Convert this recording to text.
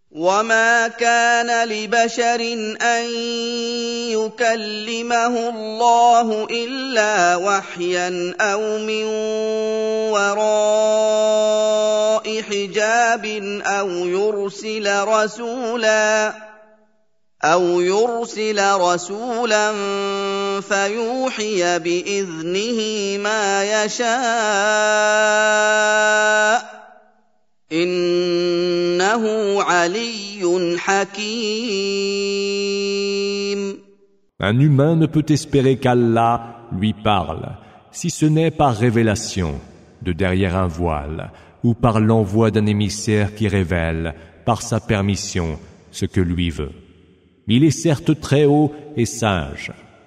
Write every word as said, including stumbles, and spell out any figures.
وما كان لبشر أن يكلمه الله إلا وحيا أو من وراء حجاب أو يرسل رسولا أو يرسل رسولا فيوحي بإذنه ما يشاء إنه علي حكيم. Un humain ne peut espérer qu'Allah lui parle, si ce n'est par révélation, de derrière un voile, ou par l'envoi d'un émissaire qui révèle, par sa permission, ce que lui veut. Il est certes très haut et sage.